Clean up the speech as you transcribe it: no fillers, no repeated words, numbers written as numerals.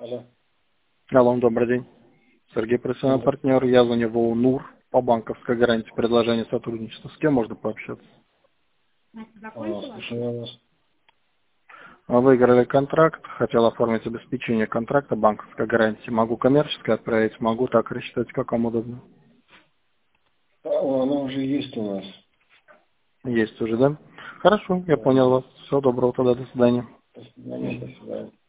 Алло. Алло, добрый день. Сергей, профессиональный партнер. Я звоню в УНУР по банковской гарантии предложения сотрудничества. С кем можно пообщаться? Слушаю вас. Выиграли контракт. Хотел оформить обеспечение контракта банковской гарантии. Могу коммерческой отправить, могу так рассчитать, как вам удобно. Оно уже есть у нас. Есть уже, да? Хорошо, я понял вас. Всего доброго тогда, до свидания. До свидания.